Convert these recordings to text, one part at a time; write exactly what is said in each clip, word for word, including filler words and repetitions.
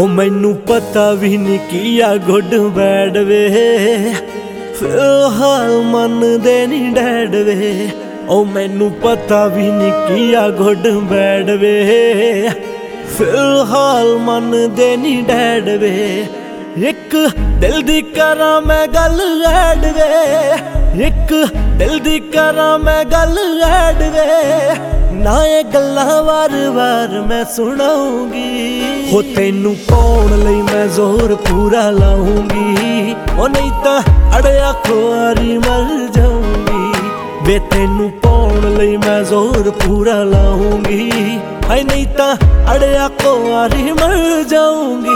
हो मैनू पता भी नहीं किया गुड बैड वे, फिलहाल मन दे नहीं डैड वे। ओ मैनू पता भी नहीं किया गुड बैड वे, फिलहाल मन दे नहीं डैड वे। एक दिल दी करा मैं गल ऐड वे, एक दिल दी करा मैं गल ऐड वे। ना ये गल्लां वार वार मैं सुनाऊंगी, हो तेनू पाउण लई मैं जोर पूरा लाऊंगी। ओ नहीं तां अड़िया खुआरी मर जाऊंगी, वे तेनू पाउण लई मैं जोर पूरा लाऊंगी। हाय नहीं तां अड़िया खुआरी मर जाऊंगी।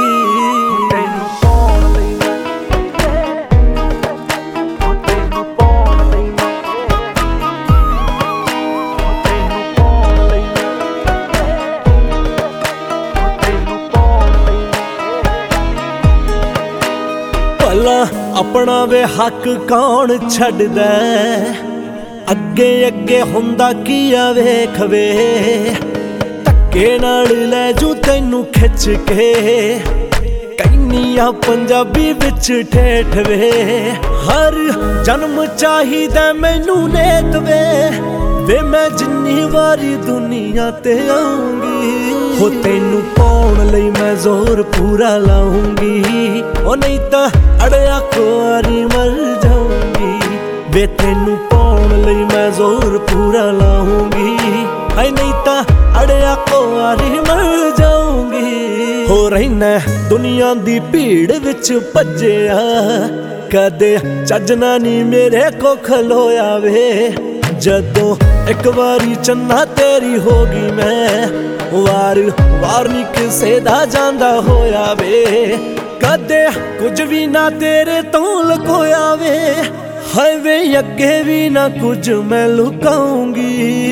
अपना वे हक कौन छड्डदा, अगे अगे हुंदा किया वेख वे। धक्के नाल लै जू तैनू खिच के, कैनिया पंजाबी विच ठेठ वे। हर जन्म चाहिदा मैनू नेत वे, वे मैं जिन्नी वारी दुनिया ते आऊंगी। हो तेनू पाउण लई मैं जोर पूरा लाऊंगी, ओ नहीं तां अड़िया खुआरी मर जाऊंगी। वे तेनू पाउण लई मैं जोर पूरा लाऊंगी, हाय नहीं तां अड़िया खुआरी मर जाऊंगी। हो रहीना दुनिया दी भीड़ विच भज्जिया, कदे चजना नी मेरे को खलोया वे। जदों एक बारी चन्ना तेरी होगी मैं, वार वार नी किसे दा जांदा होया वे। कदे कुछ भी ना तेरे तो लुकोया वे, हाय वे अगे भी ना कुछ मैं लुकाऊंगी।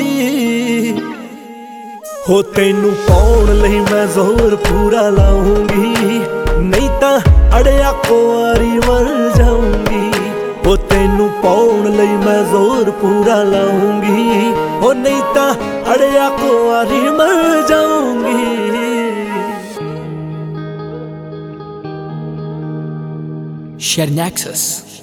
हो तेनू पाउण लई मैं जोर पूरा लाऊंगी, नहीं तां अड़िया खुआरी मर जाऊंगी। हो तेनू पाउण लई मैं जोर पूरा लाऊंगी, हो नहीं तां अड़िया खुआरी मर जाऊंगी। Sharing access.